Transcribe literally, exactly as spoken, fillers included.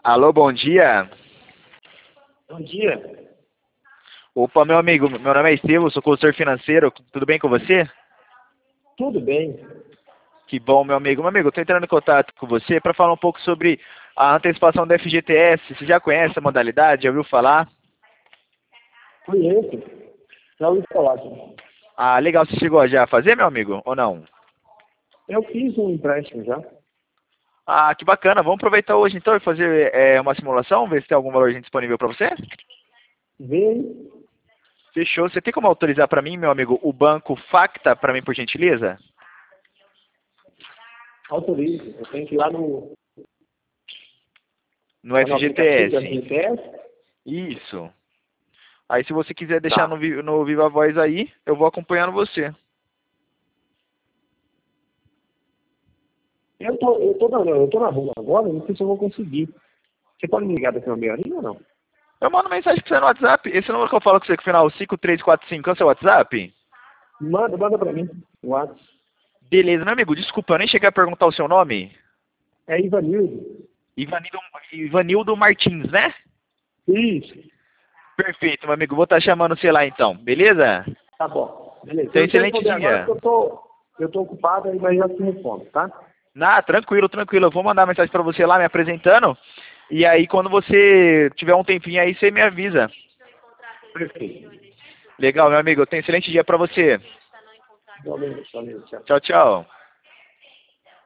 Alô, bom dia. Bom dia. Opa, meu amigo, meu nome é Estevam, sou consultor financeiro, tudo bem com você? Tudo bem? Que bom, meu amigo. Meu amigo, estou entrando em contato com você para falar um pouco sobre a antecipação do F G T S. Você já conhece a modalidade? Já ouviu falar? Conheço. Já ouvi falar. Sim. Ah, legal. Você chegou já a fazer, meu amigo, ou não? Eu fiz um empréstimo já. Ah, que bacana. Vamos aproveitar hoje então e fazer é, uma simulação, ver se tem algum valor disponível para você? Vem, Fechou. Você tem como autorizar para mim, meu amigo, o banco Facta, para mim, por gentileza? autorize. Eu tenho que ir lá no, No lá no aplicativo da F G T S. F G T S. Isso. Aí se você quiser deixar no, Tá. vi- no Viva Voz aí, eu vou acompanhando você. Eu tô, eu tô, na, eu tô na rua agora, não sei se eu vou conseguir. Você pode me ligar daqui uma meia horinha ou não? Eu mando mensagem pra você no WhatsApp. Esse número que eu falo com você, que final cinco três quatro cinco, é o seu WhatsApp? Manda, manda pra mim. O WhatsApp. Beleza, meu amigo, desculpa, eu nem cheguei a perguntar o seu nome. É Ivanildo. Ivanildo, Ivanildo Martins, né? Isso. Perfeito, meu amigo, vou estar chamando você lá então, beleza? Tá bom. Beleza. Tenha Eu um não sei excelente responder agora dia. porque eu tô, eu tô ocupado, aí, mas já te respondo, tá? Ah, tranquilo, tranquilo. Eu vou mandar mensagem pra você lá me apresentando. E aí, quando você tiver um tempinho aí, você me avisa. Perfeito. Legal, meu amigo. Tenha um excelente dia pra você. Valeu, valeu, tchau. Tchau, tchau.